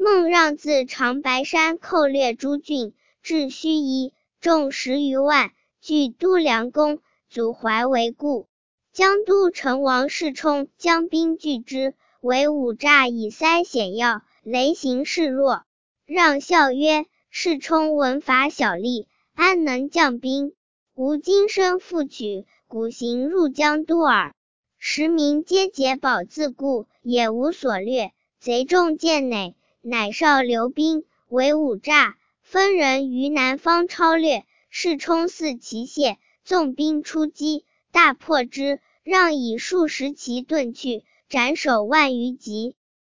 孟让自长白山寇掠诸郡，至盱眙，众10余万，据都梁宫，阻淮为固。江都城王世充将兵拒之，为五诈以塞险要，雷行势弱。让笑曰：世充文法小吏，安能将兵？吾今生复取，古行入江都耳。时民皆解保自固，也无所掠。贼众见馁，乃少留兵，为五诈，分人于南方超掠。世充似其懈，纵兵出击，大破之，让以数10骑遁去，斩首万余级。